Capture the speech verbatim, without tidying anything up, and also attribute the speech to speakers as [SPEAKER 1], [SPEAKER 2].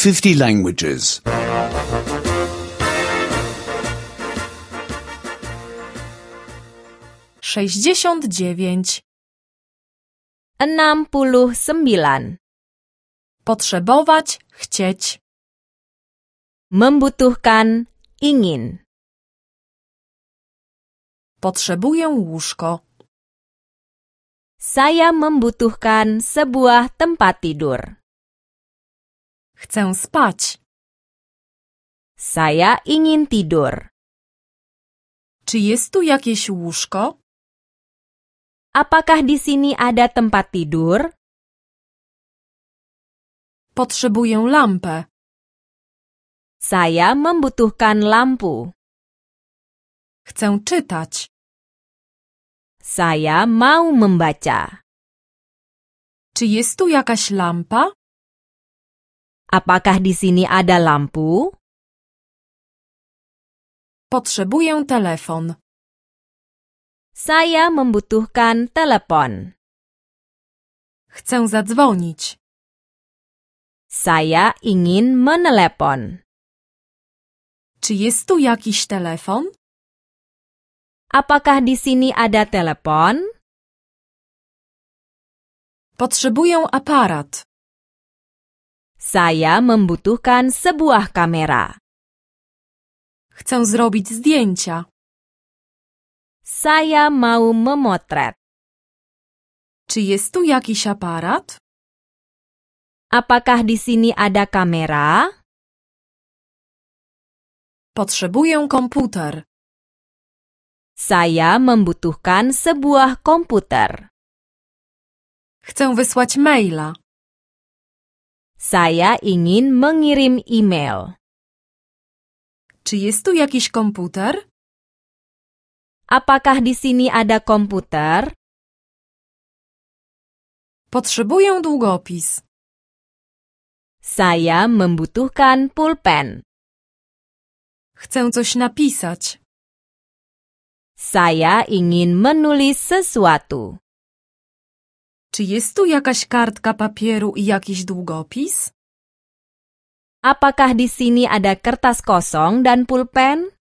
[SPEAKER 1] fifty languages.
[SPEAKER 2] sześćdziesiąt dziewięć.
[SPEAKER 3] enam puluh sembilan.
[SPEAKER 2] Potrzebować, chcieć.
[SPEAKER 3] Membutuhkan, ingin.
[SPEAKER 2] Potrzebuję łóżko.
[SPEAKER 3] Saya membutuhkan sebuah tempat tidur.
[SPEAKER 2] Chcę spać.
[SPEAKER 3] Saya ingin tidur.
[SPEAKER 2] Czy jest tu jakieś łóżko?
[SPEAKER 3] Apakah di sini ada tempat tidur?
[SPEAKER 2] Potrzebuję lampę.
[SPEAKER 3] Saya membutuhkan lampu.
[SPEAKER 2] Chcę czytać.
[SPEAKER 3] Saya mau membaca.
[SPEAKER 2] Czy jest tu jakaś lampa?
[SPEAKER 3] Apakah di sini ada lampu?
[SPEAKER 2] Potrzebuję telefon.
[SPEAKER 3] Saya membutuhkan telepon.
[SPEAKER 2] Chcę zadzwonić.
[SPEAKER 3] Saya ingin menelepon.
[SPEAKER 2] Czy jest tu jakiś telefon?
[SPEAKER 3] Apakah di sini ada telepon?
[SPEAKER 2] Potrzebuję aparat.
[SPEAKER 3] Saya membutuhkan sebuah kamera.
[SPEAKER 2] Chcę zrobić zdjęcia.
[SPEAKER 3] Saya mau memotret.
[SPEAKER 2] Czy jest tu jakiś aparat?
[SPEAKER 3] Apakah di sini ada kamera?
[SPEAKER 2] Potrzebuję komputer.
[SPEAKER 3] Saya membutuhkan sebuah komputer.
[SPEAKER 2] Chcę wysłać maila.
[SPEAKER 3] Saya ingin mengirim email.
[SPEAKER 2] Czy jest tu jakiś komputer?
[SPEAKER 3] Apakah di sini ada komputer?
[SPEAKER 2] Potrzebuję długopis.
[SPEAKER 3] Saya membutuhkan pulpen.
[SPEAKER 2] Chcę coś napisać.
[SPEAKER 3] Saya ingin menulis sesuatu.
[SPEAKER 2] Czy jest tu jakaś kartka papieru i jakiś długopis?
[SPEAKER 3] Apakah di sini ada kertas kosong dan pulpen?